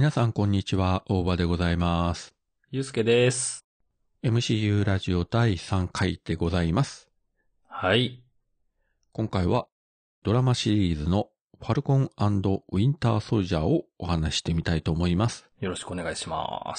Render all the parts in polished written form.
皆さんこんにちは、大場でございます。 ゆうすけです。 MCU ラジオ第3回でございます。 はい。 今回はドラマシリーズのファルコン&ウィンターソルジャーをお話してみたいと思います。 よろしくお願いします。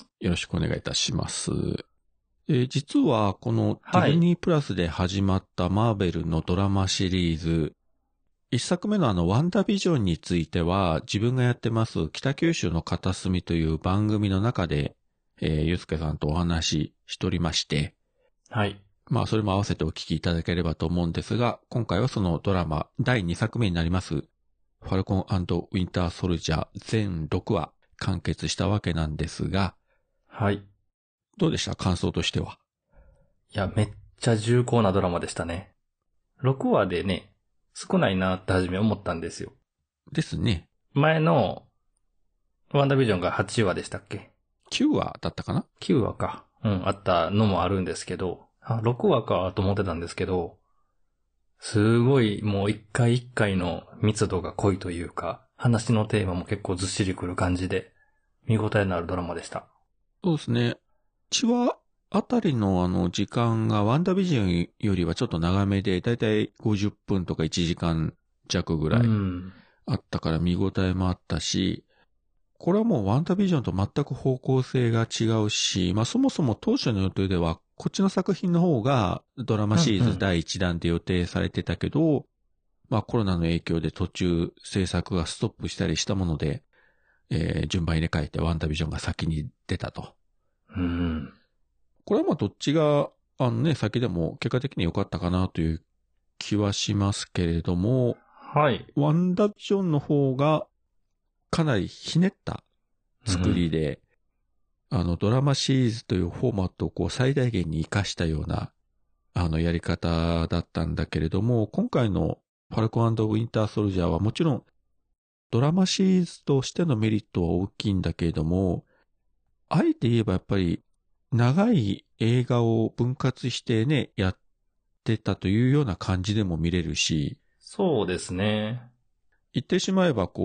よろしくお願いいたします。実はこのデはい。 ィズニープラスで始まったマーベルのドラマシリーズ、一作目のワンダービジョンについては自分がやってます北九州の片隅という番組の中でゆうすけさんとお話ししておりまして、 はい。 それも合わせてお聞きいただければと思うんですが、今回はそのドラマ第2作目になります、ファルコン&ウィンターソルジャー全6話完結したわけなんですが、 はい。 どうでした感想としては。 いや、めっちゃ重厚なドラマでしたね。6話でね、少ないなって初め思ったんですよ。 ですね。 前のワンダービジョンが8話でしたっけ？ 9話だったかな？ 9 話か。あったのもあるんですけど、6話かと思ってたんですけど、すごいもう一回一回の密度が濃いというか、話のテーマも結構ずっしりくる感じで、見応えのあるドラマでした。 そうですね。1話あたりの時間がワンダービジョンよりはちょっと長めで、だいたい50分とか1時間弱ぐらいあったから見応えもあったし、これはもうワンダービジョンと全く方向性が違うし、そもそも当初の予定ではこっちの作品の方がドラマシリーズ第1弾で予定されてたけど、コロナの影響で途中制作がストップしたりしたもので、順番入れ替えてワンダービジョンが先に出たと。これはどっちが先でも結果的に良かったかなという気はしますけれども、 はい。 ワンダービジョンの方がかなりひねった作りで、ドラマシリーズというフォーマットを最大限に活かしたような、やり方だったんだけれども、今回のファルコン&ウィンターソルジャーはもちろん、ドラマシリーズとしてのメリットは大きいんだけれども、あえて言えばやっぱり、長い映画を分割してね、やってたというような感じでも見れるし、 そうですね。 言ってしまえば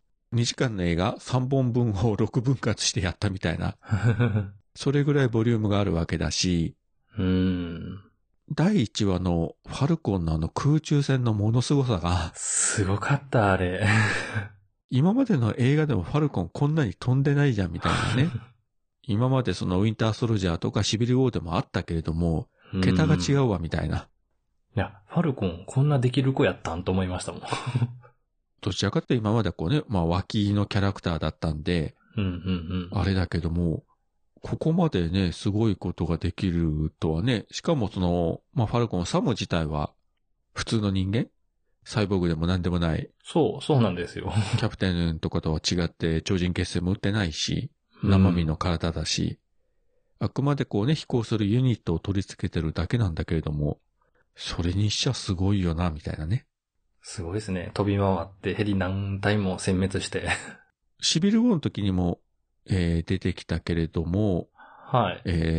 2時間の映画3本分を6分割してやったみたいな、それぐらいボリュームがあるわけだし、第1話のファルコンの空中戦のものすごさが、 すごかった、あれ。 今までの映画でもファルコンこんなに飛んでないじゃんみたいなね。今までそのウィンターソルジャーとかシビルウォーでもあったけれども、桁が違うわみたいな。 いや、ファルコンこんなできる子やったんと思いましたもん。 どちらかって今まで脇のキャラクターだったんで、あれだけども、ここまでね、すごいことができるとはね、しかもファルコンサム自体は普通の人間？サイボーグでも何でもない。 そうなんですよ。 キャプテンとかとは違って超人結成も打ってないし、生身の体だし、あくまで飛行するユニットを取り付けてるだけなんだけれども、それにしちゃすごいよな、みたいなね。 すごいですね。飛び回ってヘリ何体も殲滅して。 シビルウォーの時にも、出てきたけれども、 はい。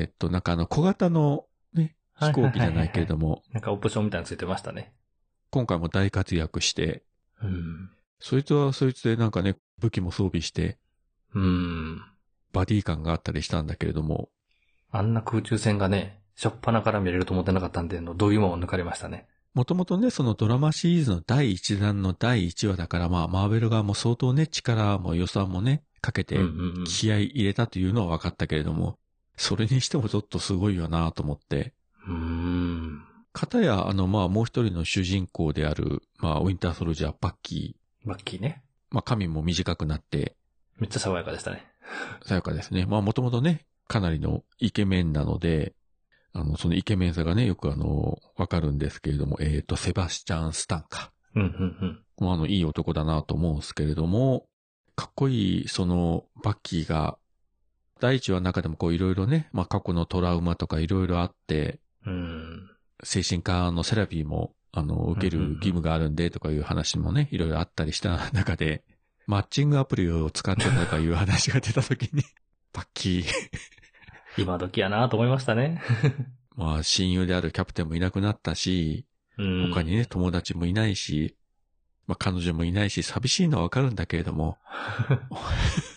小型のね、飛行機じゃないけれども、 なんかオプションみたいなのついてましたね。 今回も大活躍して、そいつはそいつで武器も装備して、バディ感があったりしたんだけれども。 あんな空中戦がね、しょっぱなから見れると思ってなかったんで、度肝を抜かれましたね。 もともとね、そのドラマシリーズの第1弾の第1話だから、マーベル側も相当ね、力も予算もね、かけて気合い入れたというのは分かったけれども、それにしてもちょっとすごいよなと思って。片や、もう一人の主人公である、ウィンターソルジャー、バッキーね。 髪も短くなって。 めっちゃ爽やかでしたね。 爽やかですね。もともとね、かなりのイケメンなので、そのイケメンさがね、よくわかるんですけれども、セバスチャン・スタンか。いい男だなと思うんですけれども、かっこいい、バッキーが、第一話の中でもいろいろね、過去のトラウマとかいろいろあって、精神科のセラピーも、受ける義務があるんでとかいう話もね、いろいろあったりした中で、マッチングアプリを使ってたとかいう話が出たときに、バッキー、 今時やなと思いましたね。 親友であるキャプテンもいなくなったし、他にね、友達もいないし、彼女もいないし、寂しいのはわかるんだけれども、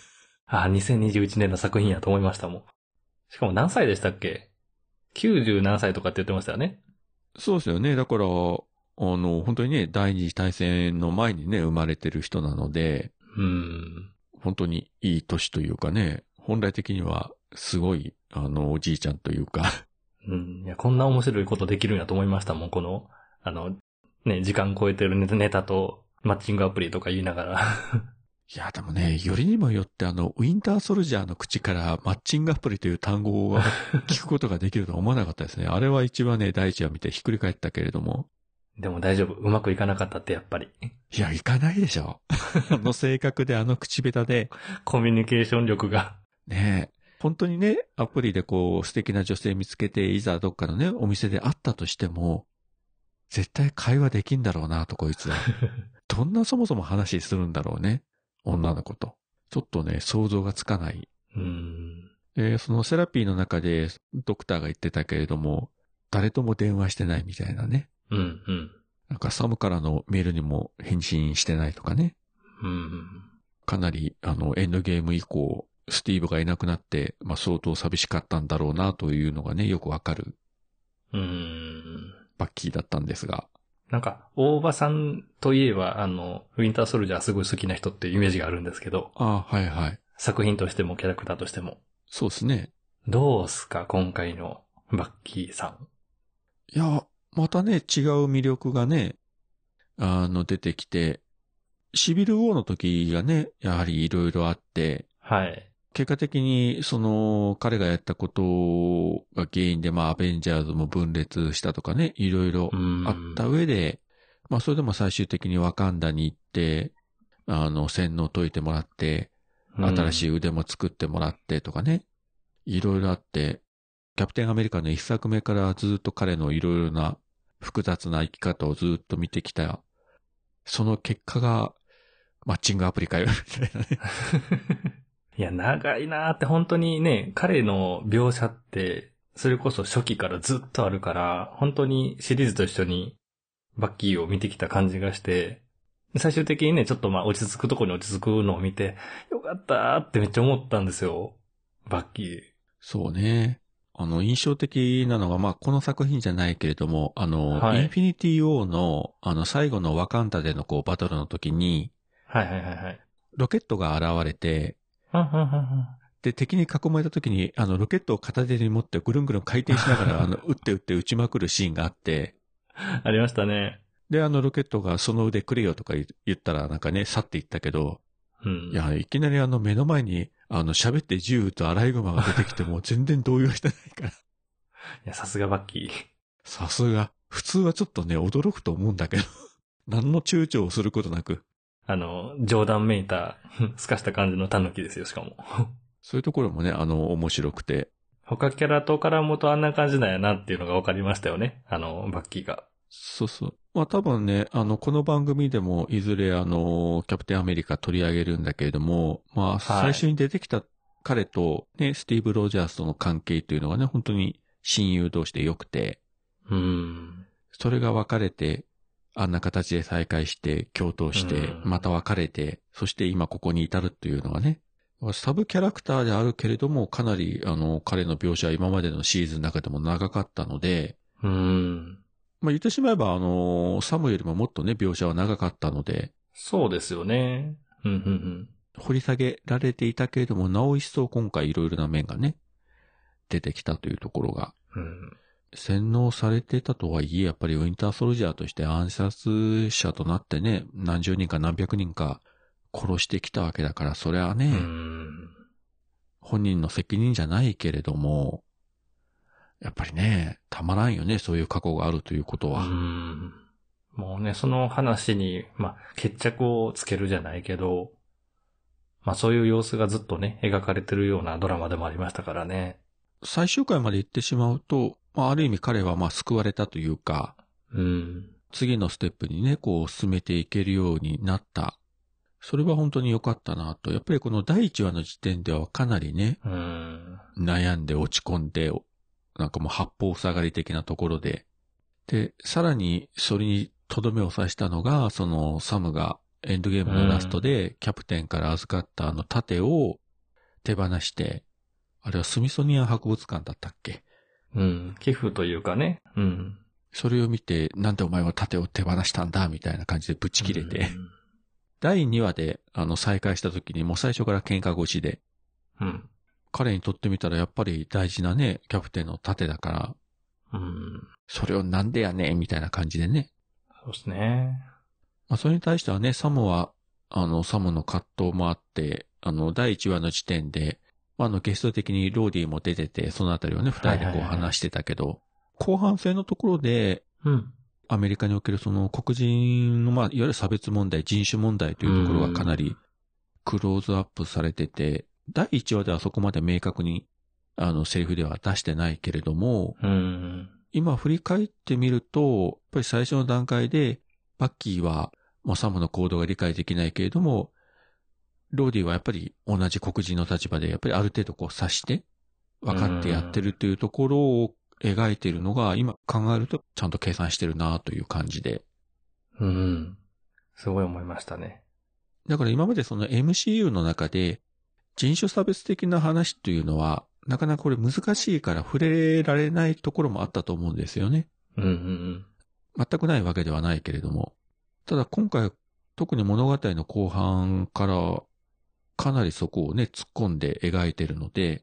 2021年の作品やと思いましたもん。しかも何歳でしたっけ？ 90 何歳とかって言ってましたよね。 そうですよね。だから、本当にね、第二次大戦の前にね、生まれてる人なので、本当にいい年というかね、本来的にはすごい、おじいちゃんというか。 いや、こんな面白いことできるんやと思いましたもん、この、ね、時間超えてるネタと、マッチングアプリとか言いながら。 いや、でもね、よりにもよってウィンターソルジャーの口からマッチングアプリという単語を聞くことができるとは思わなかったですね。あれは一番ね、第一話見てひっくり返ったけれども。 でも大丈夫。うまくいかなかったってやっぱり。 いや、いかないでしょ。性格で口下手で。 コミュニケーション力が。 ねえ。本当にね、アプリで素敵な女性見つけて、いざどっかのね、お店で会ったとしても、絶対会話できんだろうなと、こいつは。どんなそもそも話するんだろうね。女の子と。ちょっとね、想像がつかない。そのセラピーの中で、ドクターが言ってたけれども、誰とも電話してないみたいなね。なんかサムからのメールにも返信してないとかね。かなり、エンドゲーム以降、スティーブがいなくなって、相当寂しかったんだろうなというのがね、よくわかる。バッキーだったんですが。 なんか、大場さんといえば、ウィンターソルジャーすごい好きな人っていうイメージがあるんですけど。 はいはい。 作品としてもキャラクターとしても。 そうですね。 どうすか、今回のバッキーさん。 いや、またね、違う魅力がね、出てきて、シビルウォーの時がね、やはりいろいろあって、 はい。 結果的に、彼がやったことが原因で、アベンジャーズも分裂したとかね、いろいろあった上で、それでも最終的にワカンダに行って、洗脳解いてもらって、新しい腕も作ってもらってとかね、いろいろあって、キャプテンアメリカの一作目からずっと彼のいろいろな複雑な生き方をずっと見てきた、その結果が、マッチングアプリかよ、みたいなね。 いや、長いなーって本当にね、彼の描写って、それこそ初期からずっとあるから、本当にシリーズと一緒にバッキーを見てきた感じがして、最終的にね、ちょっと落ち着くとこに落ち着くのを見て、よかったーってめっちゃ思ったんですよ。バッキー。 そうね。印象的なのが、この作品じゃないけれども、インフィニティ・ウォーの、最後のワカンダでのバトルの時に、ロケットが現れて、で、敵に囲まれた時に、ロケットを片手に持ってぐるんぐるん回転しながら、撃って撃ちまくるシーンがあって、 ありましたね。 で、ロケットがその腕くれよとか言ったら、なんかね、去っていったけど、いや、いきなり目の前に、喋って銃とアライグマが出てきても全然動揺してないから。いや、さすがバッキー。 さすが。普通はちょっとね、驚くと思うんだけど。何の躊躇をすることなく。 冗談めいた、すかした感じのタヌキですよ、しかも。 そういうところもね、面白くて。 他キャラと絡むとあんな感じなんやなっていうのが分かりましたよね。バッキーが。 そうそう。多分ね、この番組でもいずれキャプテンアメリカ取り上げるんだけれども、最初に出てきた彼とね、スティーブ・ロジャースとの関係というのがね、本当に親友同士で良くて。それが別れて、あんな形で再会して、共闘して、また別れて、そして今ここに至るっていうのがね、サブキャラクターであるけれども、かなり、彼の描写は今までのシーズンの中でも長かったので、言ってしまえば、サムよりももっとね、描写は長かったので。 そうですよね。 掘り下げられていたけれども、なお一層今回いろいろな面がね、出てきたというところが。洗脳されてたとはいえ、やっぱりウィンターソルジャーとして暗殺者となってね、何十人か何百人か殺してきたわけだから、それはね、本人の責任じゃないけれども、やっぱりね、たまらんよね、そういう過去があるということは。 もうね、その話に、決着をつけるじゃないけど、そういう様子がずっとね、描かれてるようなドラマでもありましたからね。 最終回まで行ってしまうと、ある意味彼は救われたというか、次のステップにね、進めていけるようになった。それは本当に良かったなと。やっぱりこの第1話の時点ではかなりね、悩んで落ち込んで、なんかもう八方塞がり的なところで。で、さらにそれにとどめを刺したのが、サムがエンドゲームのラストでキャプテンから預かった盾を手放して、あれはスミソニアン博物館だったっけ？ うん。寄付というかね。うん。 それを見て、なんでお前は盾を手放したんだみたいな感じでぶち切れて、第2話で、再会した時にもう最初から喧嘩腰で、 うん。 彼にとってみたらやっぱり大事なね、キャプテンの盾だから、 うん。 それをなんでやねんみたいな感じでね。 そうですね。 まあ、それに対してはね、サムは、サムの葛藤もあって、第1話の時点で、ゲスト的にローディも出てて、そのあたりをね、二人でこう話してたけど、後半戦のところで、 うん。 アメリカにおけるその黒人の、いわゆる差別問題、人種問題というところがかなりクローズアップされてて、第1話ではそこまで明確に、セリフでは出してないけれども、今振り返ってみると、やっぱり最初の段階で、バッキーは、サムの行動が理解できないけれども、ローディはやっぱり同じ黒人の立場で、やっぱりある程度こう察して、分かってやってるというところを描いているのが、今考えるとちゃんと計算してるなという感じで。 うん。すごい思いましたね。 だから今までその MCU の中で、人種差別的な話というのは、なかなかこれ難しいから触れられないところもあったと思うんですよね。全くないわけではないけれども。ただ今回、特に物語の後半からかなりそこをね、突っ込んで描いてるので、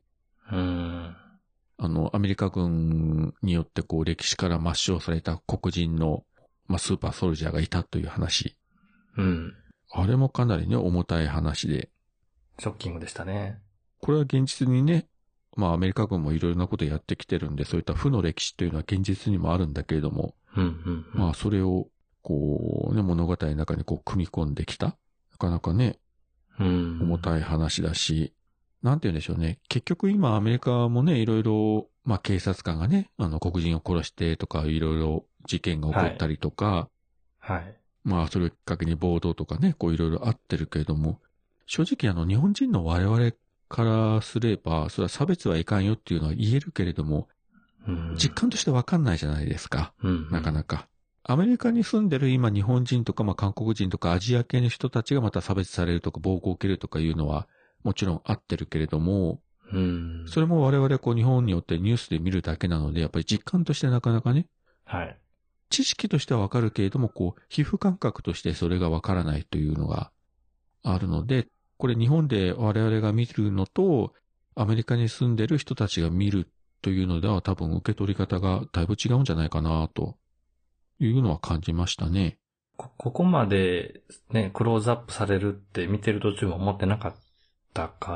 アメリカ軍によってこう歴史から抹消された黒人の、スーパーソルジャーがいたという話。あれもかなりね、重たい話で。 ショッキングでしたね。 これは現実にね、アメリカ軍もいろいろなことやってきてるんで、そういった負の歴史というのは現実にもあるんだけれども、それを、こうね、物語の中にこう組み込んできた。なかなかね、重たい話だし、なんて言うんでしょうね。結局今アメリカもね、いろいろ、警察官がね、黒人を殺してとか、いろいろ事件が起こったりとか、それをきっかけに暴動とかね、こういろいろあってるけれども、正直日本人の我々からすれば、それは差別はいかんよっていうのは言えるけれども、実感としてわかんないじゃないですか。なかなか。アメリカに住んでる今日本人とか、韓国人とかアジア系の人たちがまた差別されるとか暴行を受けるとかいうのはもちろんあってるけれども、それも我々こう日本によってニュースで見るだけなので、やっぱり実感としてなかなかね、知識としてはわかるけれども、こう皮膚感覚としてそれがわからないというのがあるので、これ日本で我々が見るのと、アメリカに住んでる人たちが見るというのでは多分受け取り方がだいぶ違うんじゃないかなというのは感じましたね。 ここまでね、クローズアップされるって見てる途中も思ってなかったから、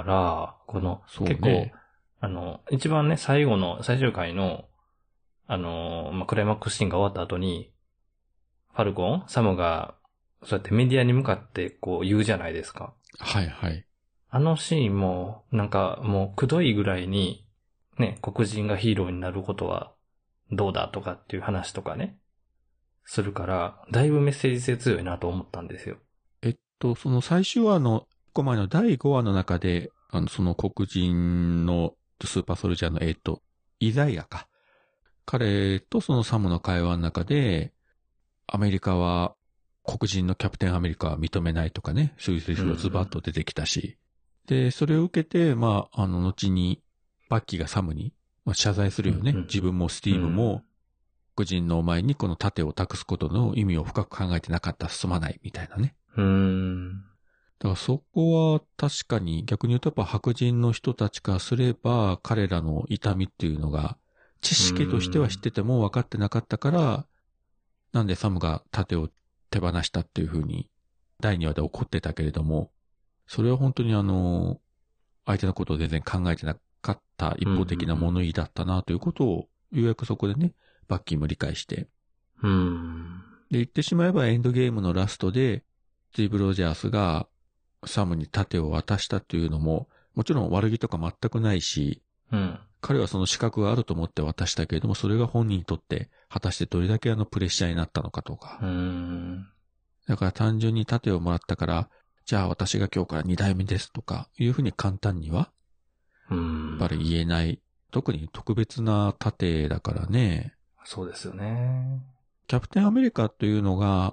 結構、一番ね、最終回の、クライマックスシーンが終わった後に、サムが、そうやってメディアに向かってこう言うじゃないですか。 はいはい。 あのシーンも、なんかもうくどいぐらいに、ね、黒人がヒーローになることはどうだとかっていう話とかね、するから、だいぶメッセージ性強いなと思ったんですよ。 その最終話の、1個前の第5話の中で、その黒人のスーパーソルジャーの、イザイアか。彼とそのサムの会話の中で、アメリカは、黒人のキャプテンアメリカは認めないとかね、そういうセリフがズバッと出てきたし。で、それを受けて、後に、バッキーがサムに、謝罪するよね。自分もスティーブも、黒人のお前にこの盾を託すことの意味を深く考えてなかったらすまないみたいなね。だからそこは確かに逆に言うとやっぱ白人の人たちからすれば彼らの痛みっていうのが知識としては知ってても分かってなかったから、なんでサムが盾を手放したっていう風に第2話で怒ってたけれども、それは本当に相手のことを全然考えてなかった一方的な物言いだったなということをようやくそこでね、バッキーも理解して。で、言ってしまえばエンドゲームのラストで、スティーブ・ロジャースがサムに盾を渡したというのも、もちろん悪気とか全くないし、彼はその資格があると思って渡したけれども、それが本人にとって果たしてどれだけプレッシャーになったのかとか。だから単純に盾をもらったから、じゃあ私が今日から2代目ですとか、いうふうに簡単には、やっぱり言えない。特に特別な盾だからね。 そうですよね。 キャプテンアメリカというのが、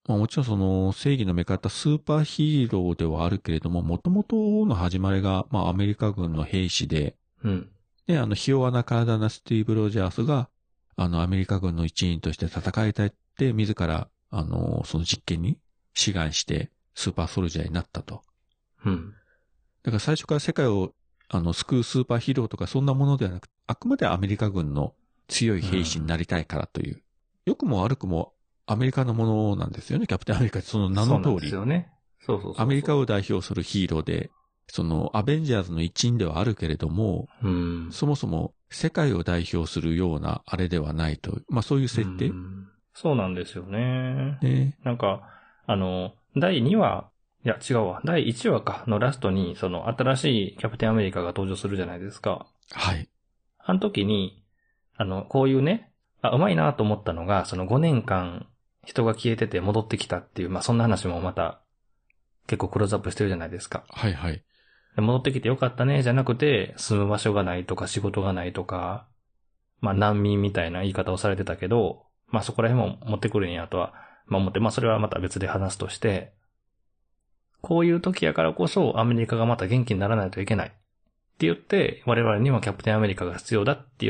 まあもちろんその正義の味方スーパーヒーローではあるけれども、元々の始まりが、まあアメリカ軍の兵士で、 うん。 で、ひ弱な体なスティーブ・ロジャースが、アメリカ軍の一員として戦いたいって、自ら、その実験に志願して、スーパーソルジャーになったと。 うん。 だから最初から世界を、救うスーパーヒーローとかそんなものではなく、あくまでアメリカ軍の強い兵士になりたいからという。良くも悪くもアメリカのものなんですよね、キャプテンアメリカってその名の通り。 そうなんですよね。そうそうそうそう。 アメリカを代表するヒーローで、そのアベンジャーズの一員ではあるけれども、そもそも世界を代表するようなあれではないと。まあそういう設定。 そうなんですよね。 ね。 なんか、第2話、いや違うわ、第1話かのラストに、その新しいキャプテンアメリカが登場するじゃないですか。 はい。 あの時に、こういうね、うまいなと思ったのが、その5年間人が消えてて戻ってきたっていう、まあそんな話もまた結構クローズアップしてるじゃないですか。 はいはい。 戻ってきてよかったね、じゃなくて、住む場所がないとか仕事がないとか、まあ難民みたいな言い方をされてたけど、まあそこら辺も持ってくるんやとは、まあ思って、まあそれはまた別で話すとして、こういう時やからこそアメリカがまた元気にならないといけないって言って、我々にはキャプテンアメリカが必要だって言って、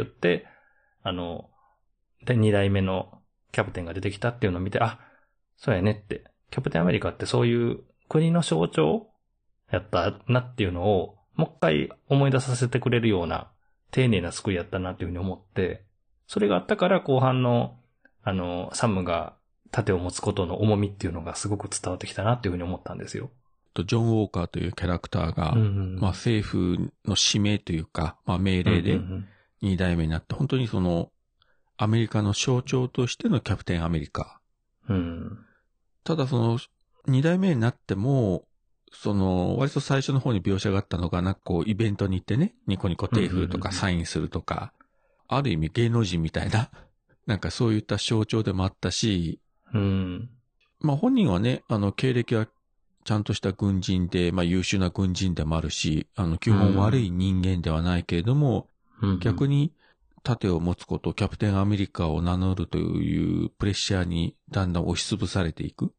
で、2代目のキャプテンが出てきたっていうのを見て、あ、そうやねって、キャプテンアメリカってそういう国の象徴やったなっていうのを、もう一回思い出させてくれるような、丁寧な救いやったなっていうふうに思って、それがあったから後半の、サムが盾を持つことの重みっていうのがすごく伝わってきたなっていうふうに思ったんですよ。 ジョン・ウォーカーというキャラクターが、まあ政府の指名というか、まあ命令で2代目になって、本当にその、アメリカの象徴としてのキャプテンアメリカ。ただその、2代目になっても、その、割と最初の方に描写があったのが、なんかこう、イベントに行ってね、ニコニコ手振るとかサインするとか、ある意味芸能人みたいな、なんかそういった象徴でもあったし、まあ本人はね、経歴はちゃんとした軍人で、まあ優秀な軍人でもあるし、基本悪い人間ではないけれども、逆に盾を持つこと、キャプテンアメリカを名乗るというプレッシャーにだんだん押しつぶされていく。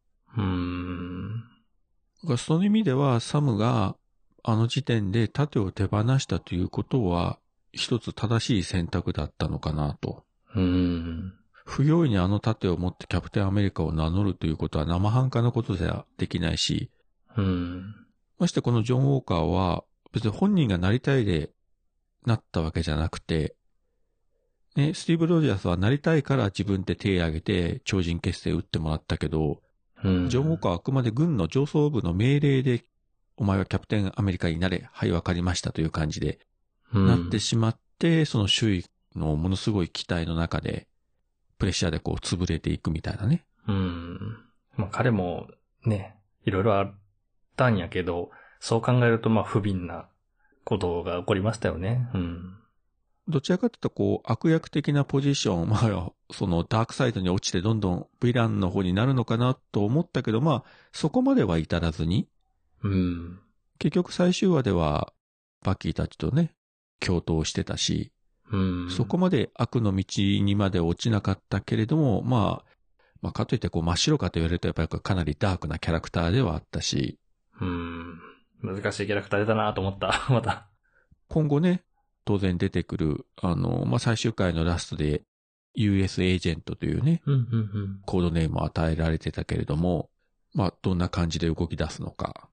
その意味では、サムがあの時点で盾を手放したということは、一つ正しい選択だったのかなと。不用意にあの盾を持ってキャプテンアメリカを名乗るということは生半可なことではできないし、ましてこのジョン・ウォーカーは別に本人がなりたいでなったわけじゃなくて、ね、スティーブ・ロジャースはなりたいから自分で手を挙げて超人結成打ってもらったけど、ジョン・ウォーカーはあくまで軍の上層部の命令で、お前はキャプテンアメリカになれ、はい、わかりましたという感じで、なってしまって、その周囲のものすごい期待の中で、プレッシャーでこう潰れていくみたいなね。 まあ彼もね、いろいろあったんやけど、そう考えるとまあ不憫なことが起こりましたよね。 どちらかというとこう悪役的なポジション、まあそのダークサイドに落ちてどんどんヴィランの方になるのかなと思ったけど、まあそこまでは至らずに、結局最終話ではバッキーたちとね、共闘してたし、そこまで悪の道にまで落ちなかったけれども、まあかといってこう真っ白かと言われるとやっぱりかなりダークなキャラクターではあったし、 難しいキャラクター出たなと思った、また。 今後ね、当然出てくる、まあ、最終回のラストで US エージェントというね、コードネームを与えられてたけれども、まあ、どんな感じで動き出すのか。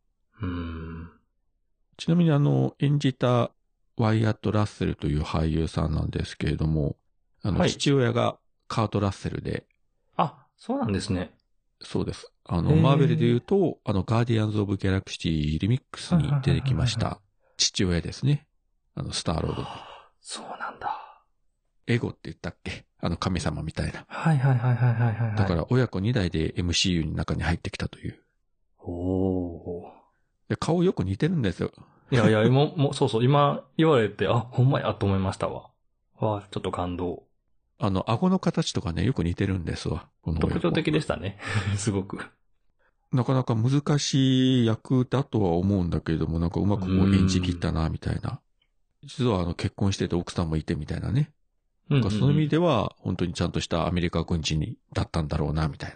ちなみに演じたワイアット・ラッセルという俳優さんなんですけれども、父親がカート・ラッセルで。 あ、そうなんですね。 そうです。マーベルで言うと、ガーディアンズ・オブ・ギャラクシー・リミックスに出てきました。父親ですね。スターロード。 そうなんだ。 エゴって言ったっけ？神様みたいな。 はい。 だから親子2代で MCU の中に入ってきたという。で顔よく似てるんですよ。 いや、今言われて、あ、ほんまやと思いましたわ。わあ、ちょっと感動。 顎の形とかね、よく似てるんですわ。 特徴的でしたね。すごく。 なかなか難しい役だとは思うんだけれども、なんかうまくこう演じ切ったな、みたいな。実は結婚してて奥さんもいてみたいなね。その意味では本当にちゃんとしたアメリカ軍人だったんだろうな、みたいな。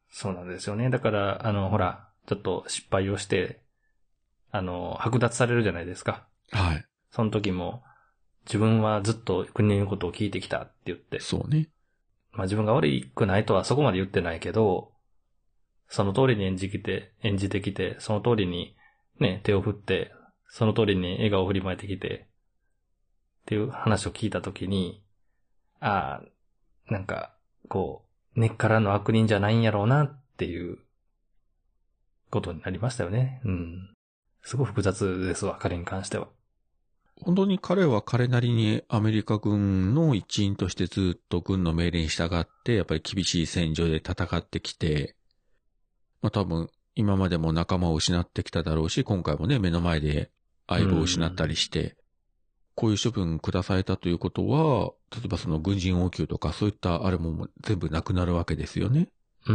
そうなんですよね。だから、ほら、ちょっと失敗をして、剥奪されるじゃないですか。 はい。 その時も、自分はずっと国の言うことを聞いてきたって言って。 そうね。 まあ自分が悪くないとはそこまで言ってないけど、その通りに演じてきて、その通りにね、手を振って、その通りに笑顔を振りまいてきて、っていう話を聞いたときに、ああ、なんか、こう、根っからの悪人じゃないんやろうなっていうことになりましたよね。うん。すごい複雑ですわ、彼に関しては。 本当に彼は彼なりにアメリカ軍の一員としてずっと軍の命令に従って、やっぱり厳しい戦場で戦ってきて、まあ多分今までも仲間を失ってきただろうし、今回もね、目の前で相棒を失ったりして、こういう処分下されたということは、例えばその軍人応急とかそういったあれも全部なくなるわけですよね。 うん。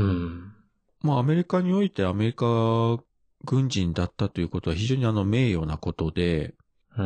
まあアメリカにおいてアメリカ軍人だったということは非常に名誉なことで、 うん。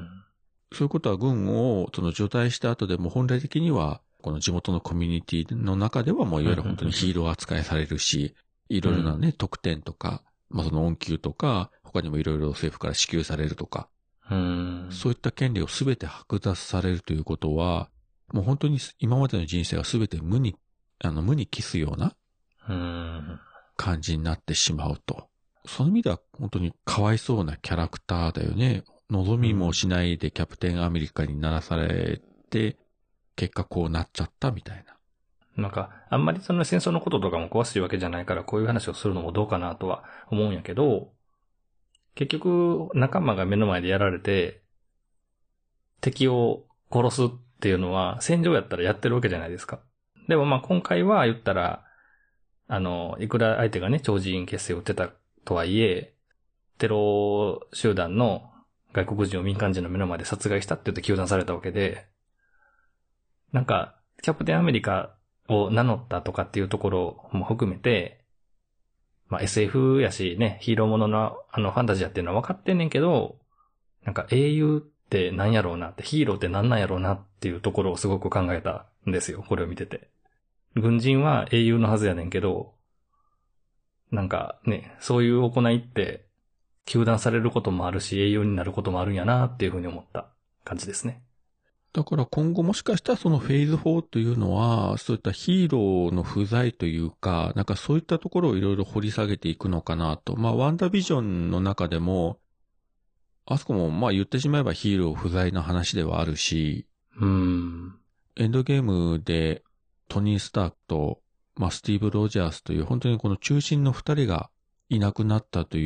そういうことは軍を除隊した後でも本来的にはこの地元のコミュニティの中ではもういわゆる本当にヒーロー扱いされるし、いろいろなね、特典とか、まあその恩給とか、他にもいろいろ政府から支給されるとか、そういった権利をすべて剥奪されるということは、もう本当に今までの人生がすべて無に帰すような感じになってしまうと。その意味では本当にかわいそうなキャラクターだよね。望みもしないでキャプテンアメリカにならされて、結果こうなっちゃったみたいな。 なんか、あんまりその戦争のこととかも詳しいわけじゃないからこういう話をするのもどうかなとは思うんやけど、結局仲間が目の前でやられて、敵を殺すっていうのは戦場やったらやってるわけじゃないですか。でもまあ今回は言ったら、いくら相手がね、超人結成を打ってたとはいえ、テロ集団の外国人を民間人の目の前で殺害したって言って糾弾されたわけで、なんか、キャプテンアメリカを名乗ったとかっていうところも含めて、まあ SF やしね、ヒーローもののファンタジアっていうのは分かってんねんけど、なんか英雄って何やろうなって、ヒーローって何なんやろうなっていうところをすごく考えたんですよ、これを見てて。軍人は英雄のはずやねんけど、なんかね、そういう行いって、糾弾されることもあるし、英雄になることもあるんやなっていうふうに思った感じですね。 だから今後もしかしたらそのフェーズ4というのは、そういったヒーローの不在というか、なんかそういったところをいろいろ掘り下げていくのかなと。まあワンダービジョンの中でも、あそこもまあ言ってしまえばヒーロー不在の話ではあるし、エンドゲームでトニー・スタークと、まあスティーブ・ロジャースという本当にこの中心の二人がいなくなったという、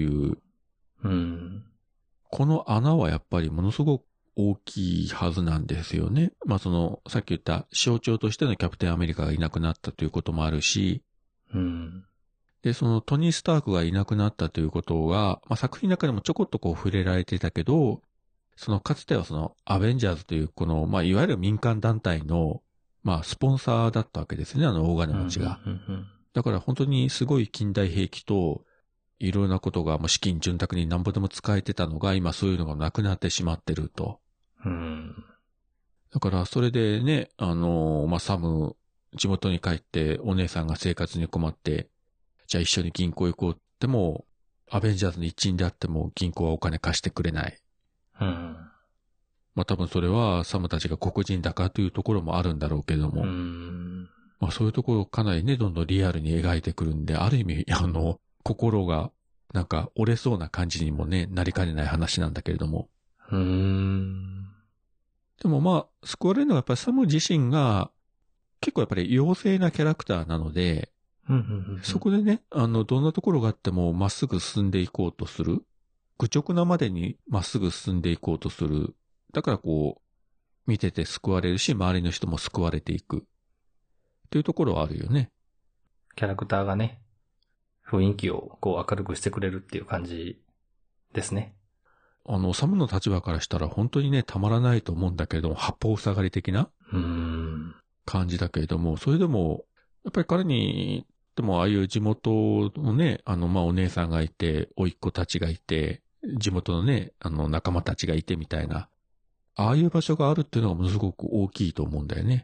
この穴はやっぱりものすごく大きいはずなんですよね。まあさっき言った象徴としてのキャプテンアメリカがいなくなったということもあるし、で、そのトニー・スタークがいなくなったということが、まあ作品の中でもちょこっとこう触れられてたけど、かつてはアベンジャーズというこの、まあいわゆる民間団体の、まあスポンサーだったわけですね、大金持ちが。だから本当にすごい近代兵器と、いろんなことがもう資金潤沢に何ぼでも使えてたのが、今そういうのがなくなってしまってると。だからそれでね、まあ、サム、地元に帰ってお姉さんが生活に困って、じゃあ一緒に銀行行こうっても、アベンジャーズの一員であっても銀行はお金貸してくれない。まあ多分それはサムたちが黒人だからというところもあるんだろうけども。まあそういうところをかなりね、どんどんリアルに描いてくるんで、ある意味、心がなんか折れそうな感じにもね、なりかねない話なんだけれども。でもまあ、救われるのはやっぱりサム自身が結構やっぱり妖精なキャラクターなので、そこでね、どんなところがあってもまっすぐ進んでいこうとする。愚直なまでにまっすぐ進んでいこうとする。だからこう、見てて救われるし、周りの人も救われていく。というところはあるよね。 キャラクターがね、雰囲気をこう明るくしてくれるっていう感じですね。 サムの立場からしたら本当にね、たまらないと思うんだけれども、八方塞がり的な感じだけれども、それでも、やっぱり彼に、でもああいう地元のね、まあ、お姉さんがいて、甥っ子たちがいて、地元のね、仲間たちがいてみたいな、ああいう場所があるっていうのがものすごく大きいと思うんだよね。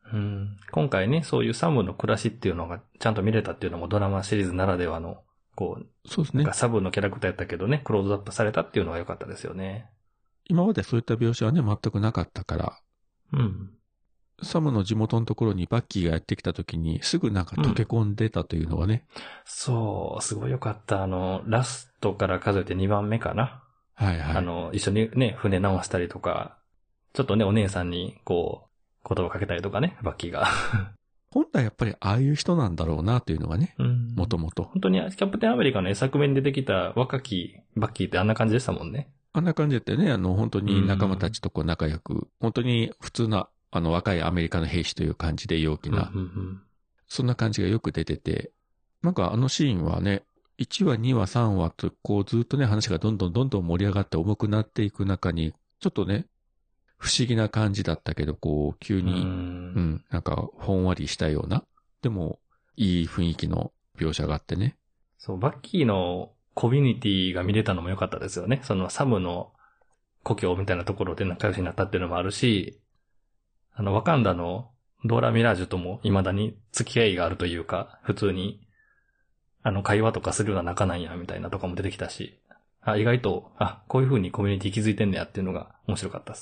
今回ね、そういうサムの暮らしっていうのがちゃんと見れたっていうのもドラマシリーズならではの、 そうですね。 なんかサブのキャラクターやったけどね、クローズアップされたっていうのが良かったですよね。 今までそういった描写はね、全くなかったから。サムの地元のところにバッキーがやってきた時に、すぐなんか溶け込んでたというのはね。 そう、すごい良かった。ラストから数えて2番目かな。 はいはい。 一緒にね、船直したりとか、ちょっとね、お姉さんに言葉かけたりとかね、バッキーが。 本来やっぱりああいう人なんだろうなというのがね、もともと。 本当にキャプテンアメリカの英作目に出てきた若きバッキーってあんな感じでしたもんね。 あんな感じでね、本当に仲間たちと仲良く、本当に普通な、若いアメリカの兵士という感じで陽気な、そんな感じがよく出てて、なんかあのシーンはね、1話、2話、3話と、ずっとね、話がどんどん盛り上がって重くなっていく中に、ちょっとね、不思議な感じだったけど、急に、なんか、ほんわりしたような、でも、いい雰囲気の描写があってね。 そう、バッキーのコミュニティが見れたのも良かったですよね。そのサムの故郷みたいなところで仲良しになったっていうのもあるし、ワカンダのドーラ・ミラージュとも未だに付き合いがあるというか、普通に、会話とかするような仲なんや、みたいなとかも出てきたし、意外と、こういう風にコミュニティ築いてんねやっていうのが面白かったです。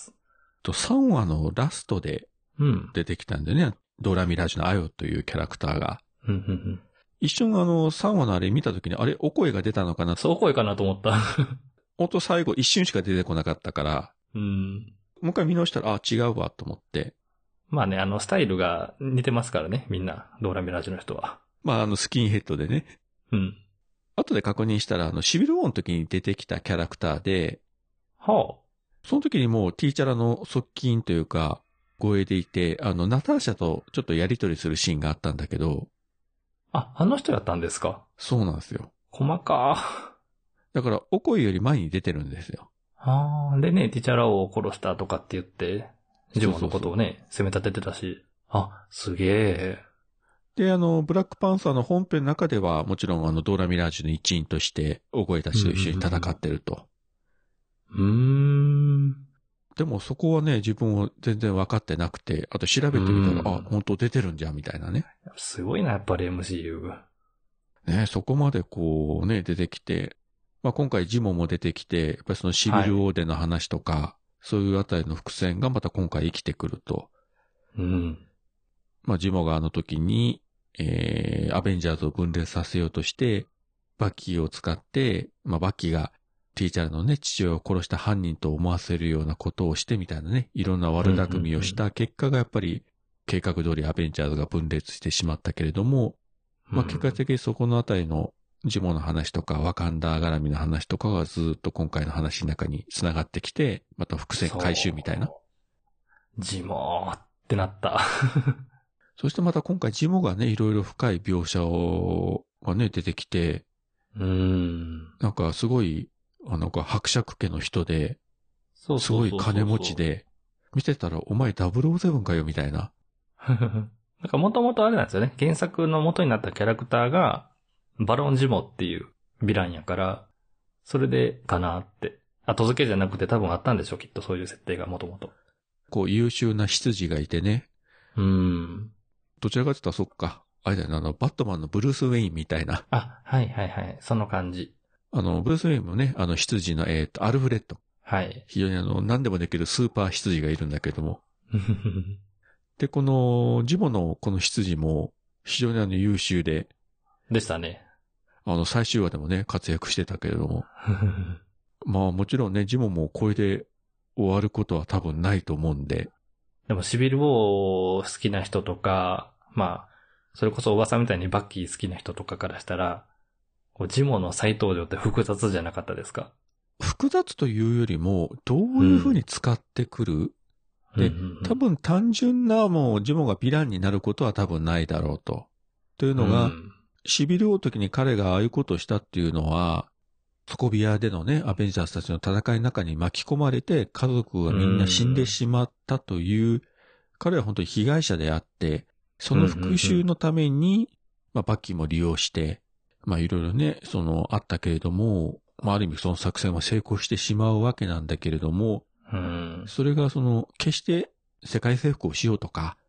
3話のラストで出てきたんでね、ドーラ・ミラージュのアヨというキャラクターが。一瞬3話のあれ見たときに、あれ、お声が出たのかなそう、お声かなと思った。 ほんと最後一瞬しか出てこなかったから、もう一回見直したら、違うわと思って。 まあね、スタイルが似てますからね、みんな、ドーラ・ミラージュの人は。 まあ、スキンヘッドでね。後で確認したら、シビル・ウォーの時に出てきたキャラクターで、その時にもうティーチャラの側近というか、護衛でいて、ナターシャとちょっとやりとりするシーンがあったんだけど。 あの人やったんですか？ そうなんですよ。 細か。 だから、お声より前に出てるんですよ。 でね、ティーチャラを殺したとかって言って、ジモのことをね、責め立ててたし。すげえ。 で、ブラックパンサーの本編の中では、もちろんドーラ・ミラージュの一員として、お声たちと一緒に戦ってると。でもそこはね、自分は全然分かってなくて、あと調べてみたら、本当出てるんじゃん、みたいなね。 すごいな、やっぱり MCU。 ね、そこまで出てきて、まあ今回ジモも出てきて、やっぱりそのシビル・オーデンの話とか、そういうあたりの伏線がまた今回生きてくると。まあジモがあの時に、アベンジャーズを分裂させようとして、バッキーを使って、まあバッキーがティーチャーのね、父親を殺した犯人と思わせるようなことをしてみたいなね、いろんな悪巧みをした結果がやっぱり計画通りアベンジャーズが分裂してしまったけれども、まあ結果的にそこのあたりのジモの話とかワカンダ絡みの話とかがずっと今回の話の中に繋がってきて、また伏線回収みたいな。 ジモーってなった。 そしてまた今回ジモがね、いろいろ深い描写がね、出てきて、なんかすごい、伯爵家の人で、すごい金持ちで、見てたらお前007かよみたいな。 なんかもともとあれなんですよね。原作の元になったキャラクターが、バロンジモっていうヴィランやから、それでかなって。後付けじゃなくて多分あったんでしょう、きっとそういう設定がもともと。 優秀な執事がいてね。どちらかというとそっか。あれだよね、バットマンのブルース・ウェインみたいな。 はいはいはい。その感じ。 ブルース・ウェインもね、執事の、アルフレッド。 はい。 非常に何でもできるスーパー執事がいるんだけども。で、この、ジモのこの執事も、非常に優秀で。 でしたね。 最終話でもね、活躍してたけれども。まあもちろんね、ジモもこれで終わることは多分ないと思うんで。 でもシビル・ウォー好きな人とか、まあ、それこそおばさんみたいにバッキー好きな人とかからしたら、ジモの再登場って複雑じゃなかったですか？ 複雑というよりも、どういう風に使ってくる、で、多分単純なもうジモがヴィランになることは多分ないだろうと。というのが、シビル王の時に彼がああいうことをしたっていうのは、ソコビアでのね、アベンジャーズたちの戦いの中に巻き込まれて家族がみんな死んでしまったという、彼は本当に被害者であって、その復讐のために、まあバッキーも利用して、まあいろいろね、あったけれども、まあある意味その作戦は成功してしまうわけなんだけれども、それが決して世界征服をしようとか、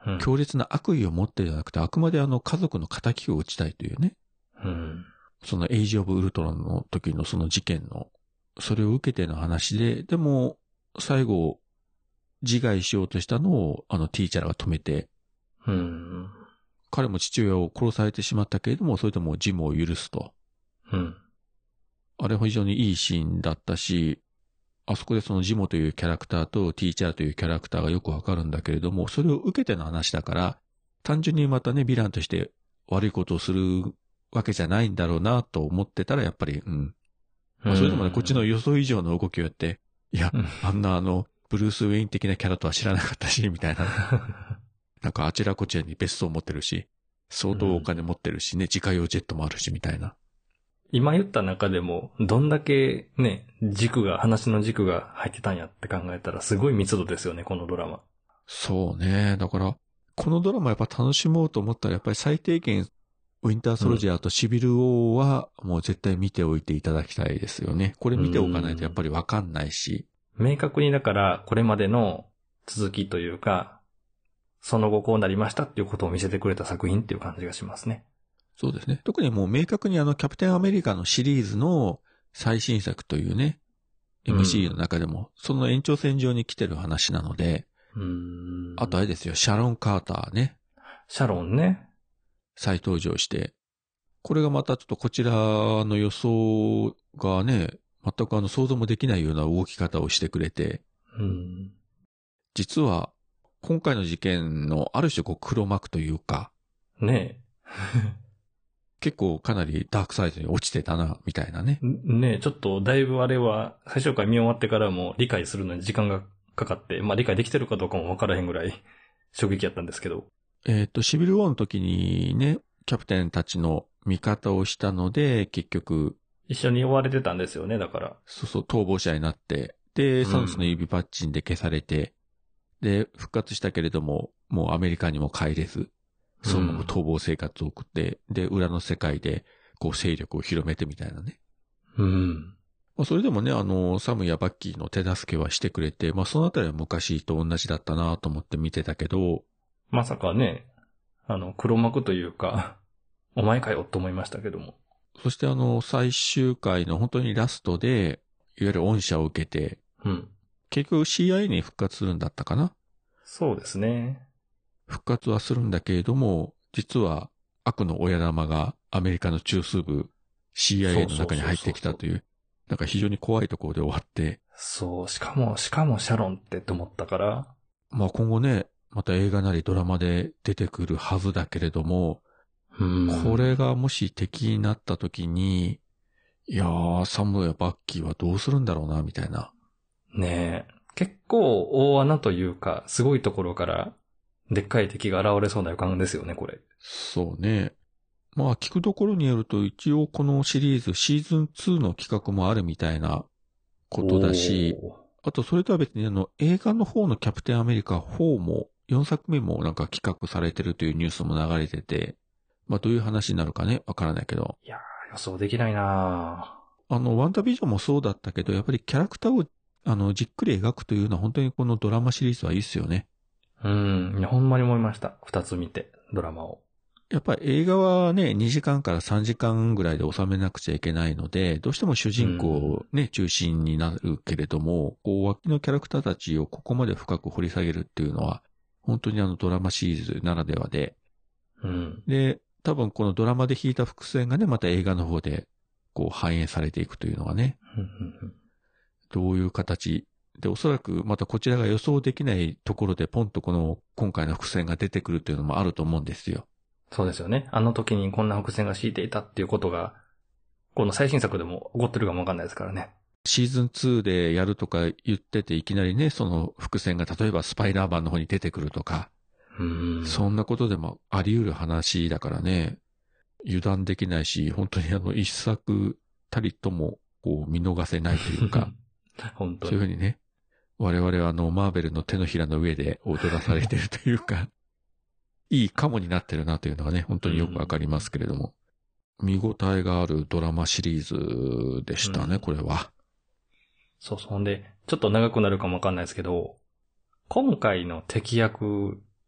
強烈な悪意を持ってじゃなくて、あくまで家族の仇を討ちたいというね。そのエイジ・オブ・ウルトロンの時のその事件の、それを受けての話で、でも、最後、自害しようとしたのを、ティーチャーが止めて、彼も父親を殺されてしまったけれども、それでもジムを許すと。あれも非常にいいシーンだったし、あそこでそのジモというキャラクターとティーチャーというキャラクターがよくわかるんだけれども、それを受けての話だから、単純にまたね、ヴィランとして悪いことをするわけじゃないんだろうなと思ってたら、やっぱり、まあ、それでもね、こっちの予想以上の動きをやって、いや、あんなブルース・ウェイン的なキャラとは知らなかったし、みたいな。なんかあちらこちらに別荘持ってるし、相当お金持ってるしね、自家用ジェットもあるし、みたいな。 今言った中でも、どんだけね、話の軸が入ってたんやって考えたら、すごい密度ですよね、このドラマ。 そうね。だから、このドラマやっぱ楽しもうと思ったら、やっぱり最低限、ウィンターソルジャーとシビル王は、もう絶対見ておいていただきたいですよね。これ見ておかないとやっぱりわかんないし。 明確にだから、これまでの続きというか、その後こうなりましたっていうことを見せてくれた作品っていう感じがしますね。 そうですね。特にもう明確にキャプテンアメリカのシリーズの最新作というね、MCU の中でも、その延長線上に来てる話なので、あとあれですよ、シャロン・カーターね。 シャロンね。 再登場して、これがまたちょっとこちらの予想がね、全く想像もできないような動き方をしてくれて、実は今回の事件のある種黒幕というか、 ね結構かなりダークサイドに落ちてたな、みたいなね。 ねちょっとだいぶあれは最初から見終わってからも理解するのに時間がかかって、まあ理解できてるかどうかもわからへんぐらい衝撃やったんですけど。 シビルウォーの時にね、キャプテンたちの味方をしたので、結局。 一緒に追われてたんですよね、だから。 そう、逃亡者になって。で、サノスの指パッチンで消されて、で、復活したけれども、もうアメリカにも帰れず、その逃亡生活を送って、で、裏の世界で、勢力を広めてみたいなね。まあ、それでもね、サムやバッキーの手助けはしてくれて、まあ、そのあたりは昔と同じだったなと思って見てたけど、 まさかね、黒幕というか、お前かよと思いましたけども。 そして最終回の本当にラストで、いわゆる恩赦を受けて、結局 CIA に復活するんだったかな？ そうですね。 復活はするんだけれども、実は悪の親玉がアメリカの中枢部 CIA の中に入ってきたという、なんか非常に怖いところで終わって。 そう、しかもシャロンってと思ったから。 まあ今後ね、また映画なりドラマで出てくるはずだけれども、これがもし敵になった時に、いやー、サムやバッキーはどうするんだろうな、みたいな。 ねえ。結構大穴というか、すごいところから、でっかい敵が現れそうな予感ですよね、これ。 そうね。まあ聞くところによると、一応このシリーズ、シーズン2の企画もあるみたいなことだし、あとそれとは別に映画の方のキャプテンアメリカ4も、4作目もなんか企画されてるというニュースも流れてて、まあどういう話になるかね、わからないけど。 いやー、予想できないなー。ワンダービジョンもそうだったけど、やっぱりキャラクターをじっくり描くというのは本当にこのドラマシリーズはいいっすよね。 いや、ほんまに思いました。2つ見て、ドラマを。 やっぱり映画はね、2時間から3時間ぐらいで収めなくちゃいけないので、どうしても主人公ね、中心になるけれども、脇のキャラクターたちをここまで深く掘り下げるっていうのは、本当にドラマシリーズならではで、で、多分このドラマで引いた伏線がね、また映画の方で、反映されていくというのがね、どういう形で、おそらくまたこちらが予想できないところでポンと今回の伏線が出てくるというのもあると思うんですよ。 そうですよね。あの時にこんな伏線が敷いていたっていうことが、この最新作でも起こってるかもわかんないですからね。 シーズン2でやるとか言ってていきなりね、その伏線が例えばスパイダーマンの方に出てくるとか、そんなことでもあり得る話だからね、油断できないし、本当に一作たりとも見逃せないというか、 本当にそういうふうにね、我々はマーベルの手のひらの上で踊らされてるというか、いいカモになってるなというのがね、本当によくわかりますけれども、見応えがあるドラマシリーズでしたね、これは。 そうそう。ほんで、ちょっと長くなるかもわかんないですけど、今回の敵役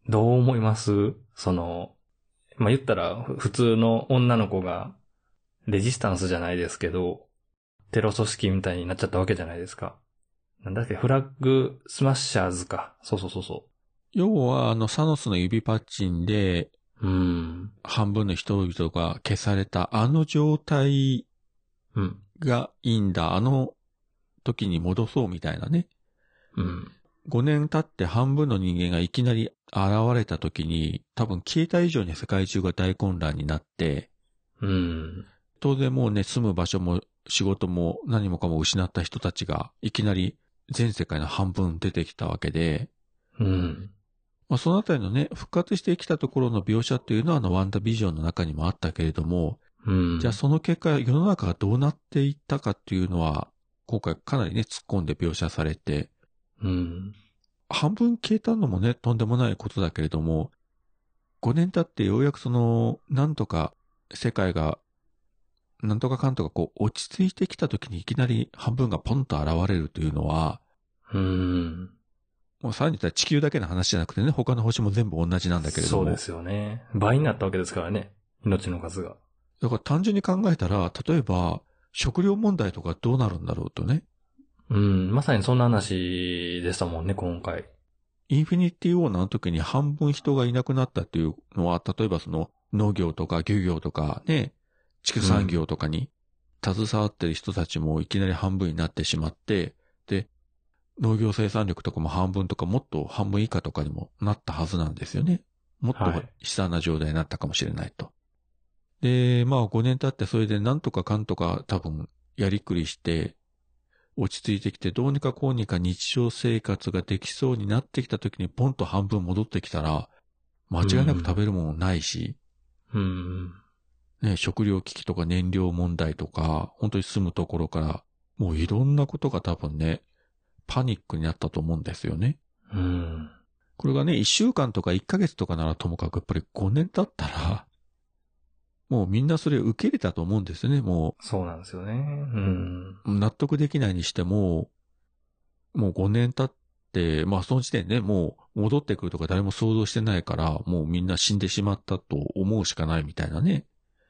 どう思います？言ったら普通の女の子がレジスタンスじゃないですけど、テロ組織みたいになっちゃったわけじゃないですか。なんだっけ、フラッグスマッシャーズか。そうそうそうそ要は、サノスの指パッチンで、 う。 半分の人々が消されたあの状態がいいんだ、あの時に戻そうみたいなね。5年経って半分の人間がいきなり現れた時に、多分消えた以上に世界中が大混乱になって、当然もうね、住む場所も仕事も何もかも失った人たちがいきなり全世界の半分出てきたわけで、そのあたりのね、復活してきたところの描写っていうのはワンダービジョンの中にもあったけれども、じゃあその結果世の中がどうなっていったかっていうのは、今回かなりね、突っ込んで描写されて、半分消えたのもね、とんでもないことだけれども、5年経ってようやくなんとか世界が、なんとかかんとかこう落ち着いてきた時にいきなり半分がポンと現れるというのは、もうさらに言ったら地球だけの話じゃなくてね、他の星も全部同じなんだけれども。 そうですよね。倍になったわけですからね。命の数が。 だから単純に考えたら、例えば、食料問題とかどうなるんだろうとね。 まさにそんな話でしたもんね、今回。 インフィニティウォーの時に半分人がいなくなったっていうのは、例えば農業とか漁業とかね、畜産業とかに携わってる人たちもいきなり半分になってしまって、で、農業生産力とかも半分とかもっと半分以下とかにもなったはずなんですよね。もっと悲惨な状態になったかもしれないと。で、5年経ってそれでなんとかかんとか多分やりくりして落ち着いてきてどうにかこうにか日常生活ができそうになってきた時にポンと半分戻ってきたら間違いなく食べるものないし、ね、食料危機とか燃料問題とか本当に住むところからもういろんなことが多分ね、パニックになったと思うんですよね。これがね、1週間とか1ヶ月とかならともかくやっぱり5年経ったらもうみんなそれを受け入れたと思うんですよね、もう。そうなんですよね。 納得できないにしても、もう5年経って、その時点でもう戻ってくるとか誰も想像してないから、もうみんな死んでしまったと思うしかないみたいなね。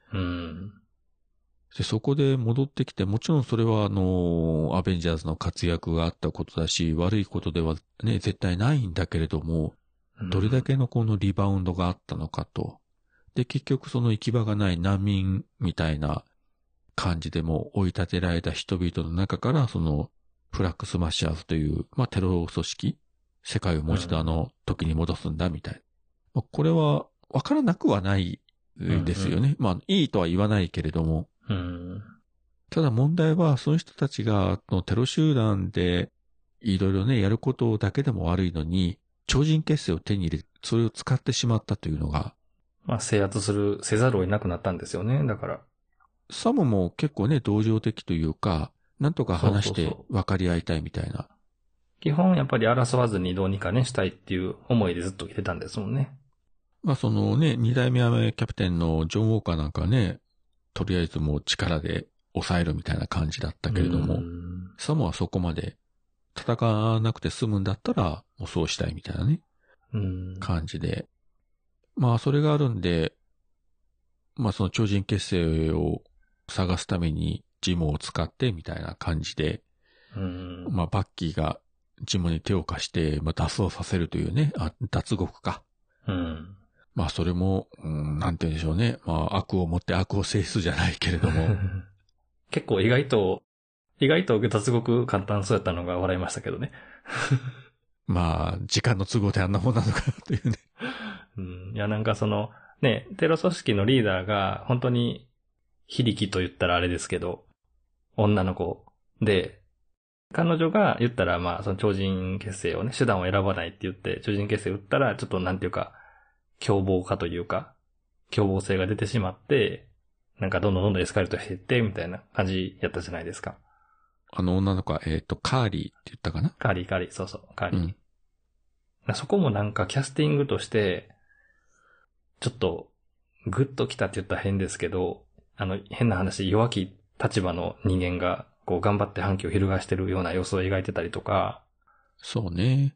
で、そこで戻ってきて、もちろんそれはアベンジャーズの活躍があったことだし、悪いことではね、絶対ないんだけれども、どれだけのこのリバウンドがあったのかと。で、結局その行き場がない難民みたいな感じでも追い立てられた人々の中から、フラッグスマッシャーズという、テロ組織、世界をもう一度時に戻すんだみたいな。これは分からなくはないですよね。いいとは言わないけれども。ただ問題は、その人たちが、テロ集団で、いろいろね、やることだけでも悪いのに、超人結成を手に入れ、それを使ってしまったというのが。 制圧せざるを得なくなったんですよね、だから。 サムも結構ね、同情的というか、なんとか話して分かり合いたいみたいな。 基本やっぱり争わずにどうにかね、したいっていう思いでずっと来てたんですもんね。 二代目キャプテンのジョン・ウォーカーなんかね、とりあえずもう力で抑えるみたいな感じだったけれども、サムはそこまで戦わなくて済むんだったら、もうそうしたいみたいなね、感じで。それがあるんで、その超人結成を探すためにジムを使ってみたいな感じで、バッキーがジムに手を貸して、脱走させるというね、脱獄か。それも、なんて言うんでしょうね。悪をもって悪を制すじゃないけれども。 結構意外と脱獄簡単そうやったのが笑いましたけどね。 時間の都合であんなもんなのかなというね。 いや、なんかね、テロ組織のリーダーが本当に非力と言ったらあれですけど、女の子で、彼女が言ったらその超人結成をね、手段を選ばないって言って、超人結成打ったら、ちょっとなんていうか、凶暴化というか、凶暴性が出てしまって、なんかどんどんエスカレートしていって、みたいな感じやったじゃないですか。 女の子は、カーリーって言ったかな？ カーリー、そうそう、カーリー。そこもなんかキャスティングとして、ちょっと、グッと来たって言ったら変ですけど、変な話、弱き立場の人間が、頑張って反旗を翻してるような様子を描いてたりとか。 そうね。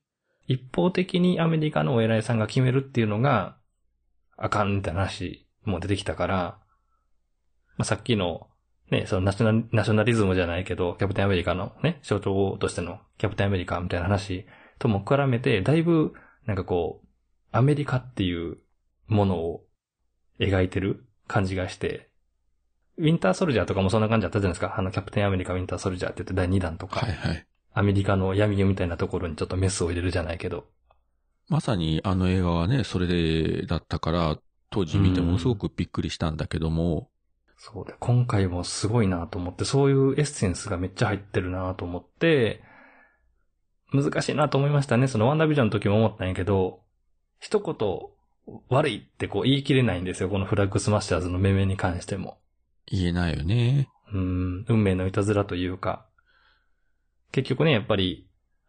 一方的にアメリカのお偉いさんが決めるっていうのが、あかんみたいな話も出てきたから、まあ、さっきの、ね、そのナショナリズムじゃないけど、キャプテンアメリカのね、象徴としてのキャプテンアメリカみたいな話とも絡めて、だいぶ、なんかこう、アメリカっていうものを描いてる感じがして、ウィンターソルジャーとかもそんな感じだったじゃないですか。キャプテンアメリカウィンターソルジャーって言って第2弾とか。 はいはい。 アメリカの闇みたいなところにちょっとメスを入れるじゃないけど。 まさにあの映画はね、それでだったから、当時見てものすごくびっくりしたんだけども。 そうで、今回もすごいなと思って、そういうエッセンスがめっちゃ入ってるなと思って、難しいなと思いましたね。そのワンダービジョンの時も思ったんやけど、一言悪いってこう言い切れないんですよ。このフラッグスマッシャーズの命名に関しても。 言えないよね。 運命のいたずらというか。結局ね、やっぱり、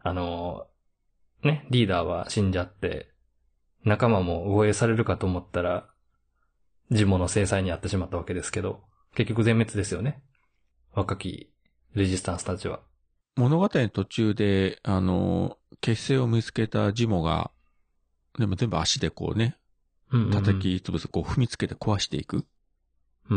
ね、リーダーは死んじゃって、仲間も護衛されるかと思ったら、ジモの制裁にあってしまったわけですけど、結局全滅ですよね。若きレジスタンスたちは。 物語の途中で、結成を見つけたジモが、でも全部足でこうね、叩き潰す、こう踏みつけて壊していく。 うん。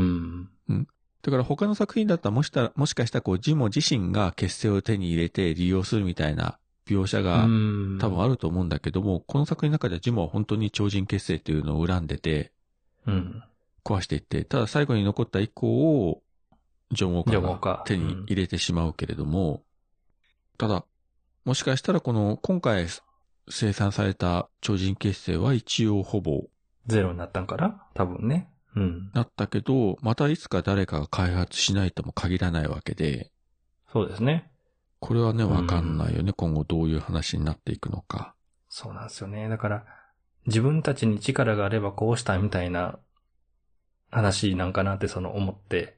だから他の作品だったらもしかしたらこうジモ自身が結成を手に入れて利用するみたいな描写が多分あると思うんだけども、この作品の中ではジモは本当に超人結成っていうのを恨んでて、壊していって、ただ最後に残った一個をジョン・ウォーカーが手に入れてしまうけれども、ただ、もしかしたらこの今回生産された超人結成は一応ほぼゼロになったんかな多分ね。 なったけど、またいつか誰かが開発しないとも限らないわけで。 そうですね。 これはね、わかんないよね。今後どういう話になっていくのか。 そうなんですよね。だから、自分たちに力があればこうしたみたいな話なんかなって思って、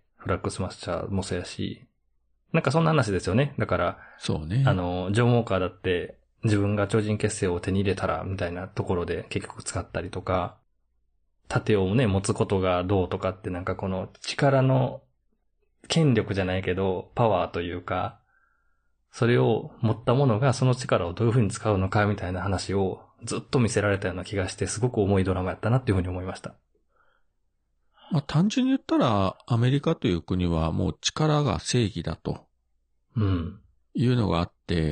フラッグスマッシャーもそうやし、なんかそんな話ですよね。だから、 そうね。 ジョン・ウォーカーだって自分が超人結成を手に入れたらみたいなところで結局使ったりとか、盾をね、持つことがどうとかってなんかこの力の権力じゃないけど、パワーというか、それを持った者がその力をどういう風に使うのかみたいな話をずっと見せられたような気がして、すごく重いドラマやったなっていう風に思いました。 まあ単純に言ったら、アメリカという国はもう力が正義だと。いうのがあって、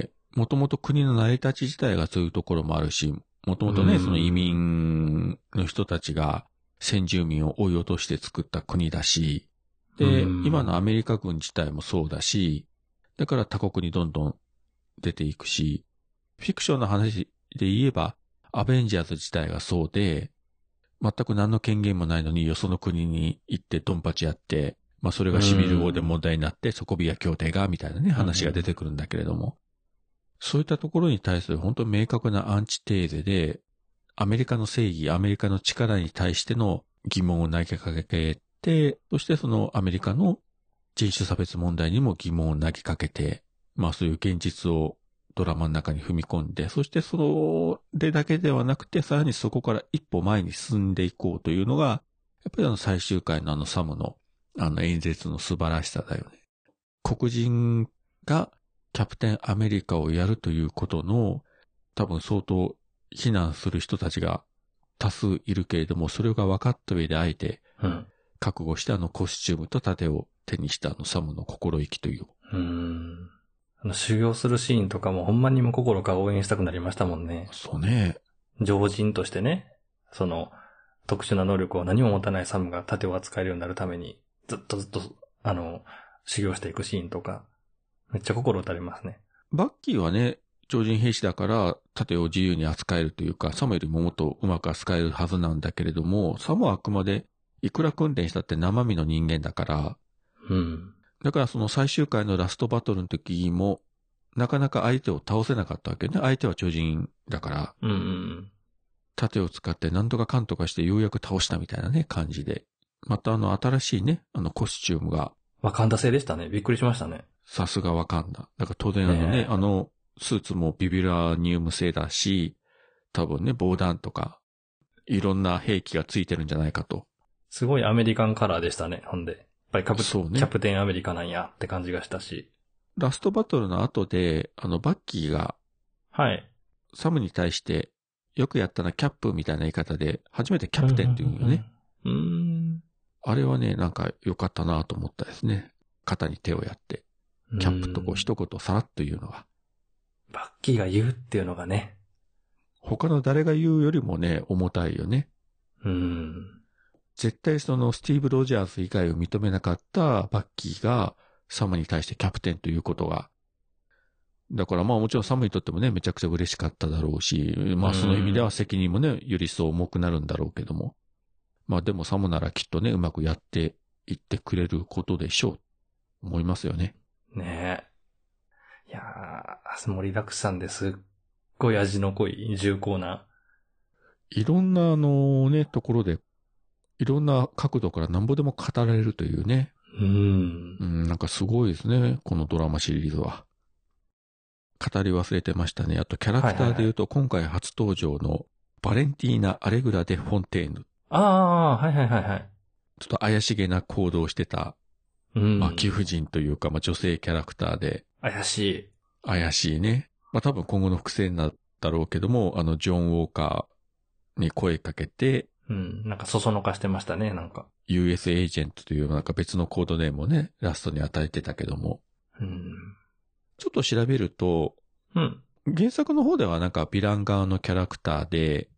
もともと国の成り立ち自体がそういうところもあるし、もともとね、その移民の人たちが先住民を追い落として作った国だし、で、今のアメリカ軍自体もそうだし、だから他国にどんどん出ていくし、フィクションの話で言えば、アベンジャーズ自体がそうで、全く何の権限もないのによその国に行ってドンパチやって、まあそれがシビル王で問題になって、ソコビア協定が、みたいなね、話が出てくるんだけれども、そういったところに対する本当に明確なアンチテーゼで、アメリカの正義、アメリカの力に対しての疑問を投げかけて、そしてそのアメリカの人種差別問題にも疑問を投げかけて、まあそういう現実をドラマの中に踏み込んで、そしてそれだけではなくて、さらにそこから一歩前に進んでいこうというのが、やっぱり最終回のサムの演説の素晴らしさだよね。黒人がキャプテンアメリカをやるということの、多分相当非難する人たちが多数いるけれども、それが分かった上であえて、覚悟してコスチュームと盾を手にしたサムの心意気という。 修行するシーンとかもほんまにも心から応援したくなりましたもんね。 そうね。 常人としてね、特殊な能力を何も持たないサムが盾を扱えるようになるために、ずっと、修行していくシーンとか、めっちゃ心打たれますね。 バッキーはね、超人兵士だから盾を自由に扱えるというか、サムよりももっとうまく扱えるはずなんだけれども、サムはあくまでいくら訓練したって生身の人間だから、だからその最終回のラストバトルの時も、なかなか相手を倒せなかったわけね。相手は超人だから、盾を使って何とかかんとかしてようやく倒したみたいなね、感じで。また新しいね、コスチュームが。 ワカンダ製でしたね。びっくりしましたね。 さすがワカンダ。だから当然ね、スーツもビビラニウム製だし、多分ね、防弾とか、いろんな兵器がついてるんじゃないかと。 すごいアメリカンカラーでしたね、ほんで。やっぱりキャプテンアメリカなんやって感じがしたし。 ラストバトルの後で、バッキーが、 はい。 サムに対してよくやったなキャップみたいな言い方で初めてキャプテンって言うよね。あれはね、なんか良かったなと思ったですね。肩に手をやって、キャップとこう一言さらっと言うのが。 バッキーが言うっていうのがね。 他の誰が言うよりもね、重たいよね。絶対そのスティーブ・ロジャース以外を認めなかったバッキーがサムに対してキャプテンということが。だからまあもちろんサムにとってもね、めちゃくちゃ嬉しかっただろうし、まあその意味では責任もね、より一層重くなるんだろうけども。まあでもサムならきっとね、うまくやっていってくれることでしょう。思いますよね。 ねえ。いやー、盛りだくさんですっごい味の濃い重厚な。 いろんなね、ところで、いろんな角度から何ぼでも語られるというね。なんかすごいですね、このドラマシリーズは。語り忘れてましたね。あとキャラクターで言うと、今回初登場のバレンティーナ・アレグラ・デ・フォンテーヌ。 はい。 ちょっと怪しげな行動をしてた、まあ貴婦人というか、まあ女性キャラクターで。 怪しいね。まあ多分今後の伏線なんだろうけども、ジョン・ウォーカーに声かけて、 なんかそそのかしてましたね、なんか。 US エージェントというなんか別のコードネームをね、ラストに与えてたけども。ちょっと調べると、原作の方ではなんかヴィラン側のキャラクターで、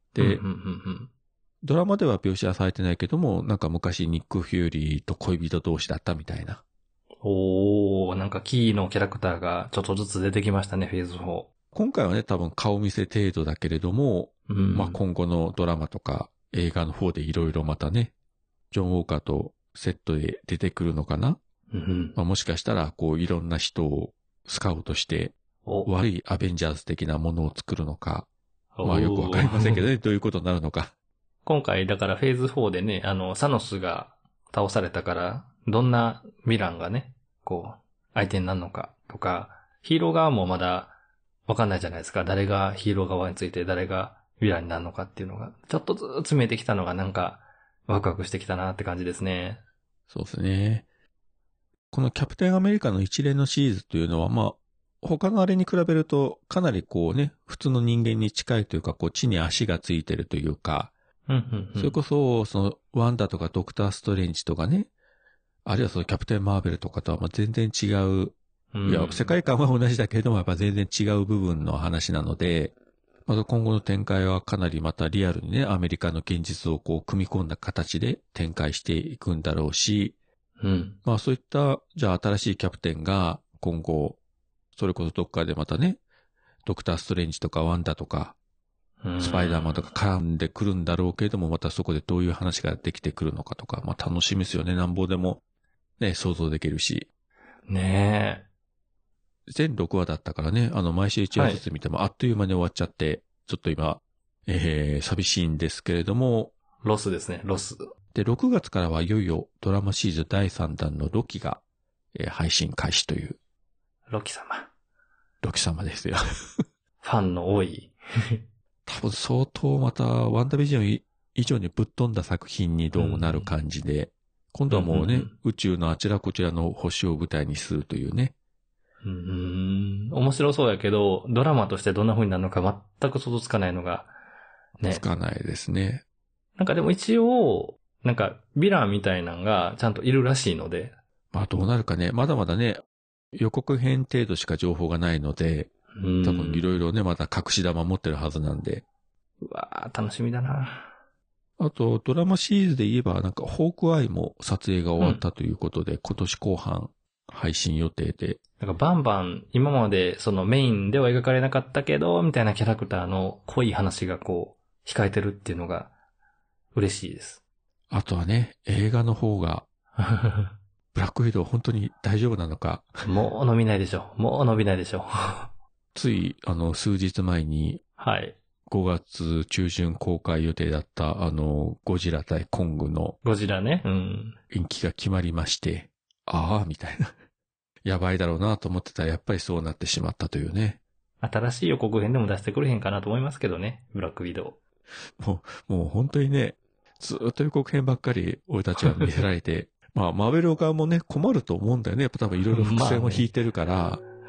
ドラマでは描写はされてないけども、なんか昔ニック・フューリーと恋人同士だったみたいな。 なんかキーのキャラクターがちょっとずつ出てきましたね、フェーズ4。 今回はね、多分顔見せ程度だけれども、まあ今後のドラマとか映画の方でいろいろまたね、ジョン・ウォーカーとセットで出てくるのかな、まあ、もしかしたらこういろんな人をスカウトして悪いアベンジャーズ的なものを作るのか、まあよくわかりませんけどね、どういうことになるのか。 今回だからフェーズ4でね、サノスが倒されたから、どんなヴィランがね、こう、相手になるのかとか、ヒーロー側もまだわかんないじゃないですか。誰がヒーロー側について誰がヴィランになるのかっていうのが、ちょっとずつ見えてきたのがなんか、ワクワクしてきたなって感じですね。 そうですね。このキャプテンアメリカの一連のシリーズというのは、まあ、他のあれに比べると、かなりこうね、普通の人間に近いというか、こう地に足がついてるというか、それこそ、その、ワンダとかドクターストレンジとかね、あるいはそのキャプテンマーベルとかとはまあ全然違う、いや、世界観は同じだけれども、やっぱ全然違う部分の話なので、また今後の展開はかなりまたリアルにね、アメリカの現実をこう組み込んだ形で展開していくんだろうし、まあそういった、じゃあ新しいキャプテンが今後、それこそどっかでまたね、ドクターストレンジとかワンダとか、スパイダーマンとか絡んでくるんだろうけれども、またそこでどういう話ができてくるのかとか、まあ楽しみですよね。なんぼでもね、想像できるし。 ねえ。全6話だったからね、毎週1話ずつ見てもあっという間に終わっちゃって、ちょっと今、寂しいんですけれども。 ロスですね、ロス。 で、6月からはいよいよドラマシリーズ第3弾のロキが、配信開始という。 ロキ様。 ロキ様ですよ。 ファンの多い。 多分相当またワンダービジョン以上にぶっ飛んだ作品にどうもなる感じで、今度はもうね、宇宙のあちらこちらの星を舞台にするというね。 面白そうやけど、ドラマとしてどんな風になるのか全く想像つかないのが、ね。 つかないですね。 なんかでも一応、なんかヴィランみたいなのがちゃんといるらしいので。 まあどうなるかね、まだまだね、予告編程度しか情報がないので、多分いろいろね、また隠し玉持ってるはずなんで。 うわー、楽しみだな。 あと、ドラマシリーズで言えば、なんか、ホークアイも撮影が終わったということで、今年後半配信予定で。 なんかバンバン、今までそのメインでは描かれなかったけど、みたいなキャラクターの濃い話がこう、控えてるっていうのが嬉しいです。 あとはね、映画の方が、ブラックウィドウ本当に大丈夫なのか。 もう伸びないでしょ。もう伸びないでしょ。 つい、数日前に、 はい。 5月中旬公開予定だった、ゴジラ対コングの、 ゴジラね。 延期が決まりまして、ああ、みたいな。やばいだろうなと思ってたら、やっぱりそうなってしまったというね。 新しい予告編でも出してくれへんかなと思いますけどね。ブラックウィドウ。もう本当にね、ずっと予告編ばっかり俺たちは見せられて、まあ、マーベル側もね、困ると思うんだよね。やっぱ多分いろいろ伏線を引いてるから、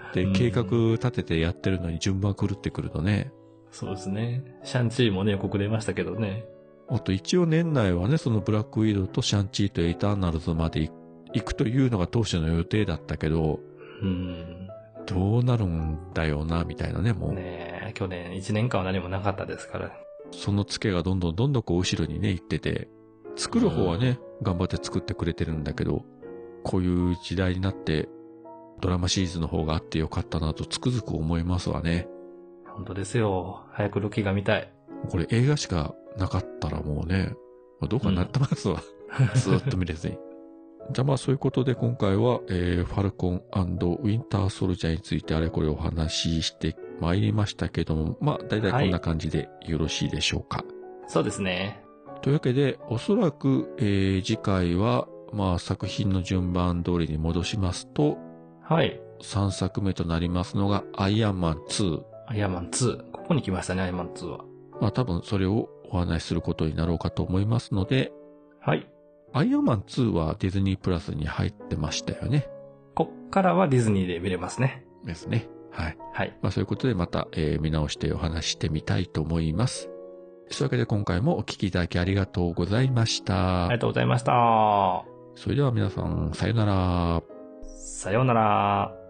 って計画立ててやってるのに順番狂ってくるとね。 そうですね。シャンチーもね、予告出ましたけどね。 あと一応年内はね、そのブラックウィドウとシャンチーとエターナルズまで行くというのが当初の予定だったけど、どうなるんだよな、みたいなね、もう。 ねえ、去年1年間は何もなかったですから。 そのツケがどんどんこう後ろにね、行ってて、作る方はね、頑張って作ってくれてるんだけど、こういう時代になって、ドラマシリーズの方があってよかったなとつくづく思いますわね。 本当ですよ。早くロキが見たい。 これ映画しかなかったらもうね、どうかなってますわ。ずっと見れずに。じゃあまあそういうことで今回は、ファルコン&ウィンターソルジャーについてあれこれお話ししてまいりましたけども、まあ大体こんな感じでよろしいでしょうか。 そうですね。 というわけで、おそらく、次回は、まあ作品の順番通りに戻しますと、 はい。 3作目となりますのが、アイアンマン2。 アイアンマン2。ここに来ましたね、アイアンマン2は。 まあ多分それをお話しすることになろうかと思いますので、 はい。 アイアンマン2はディズニープラスに入ってましたよね。 こっからはディズニーで見れますね。 ですね。はい。 はい。 まあそういうことでまた、見直してお話してみたいと思います。そういうわけで今回もお聞きいただきありがとうございました。 ありがとうございました。 それでは皆さん、さよなら。 さようなら。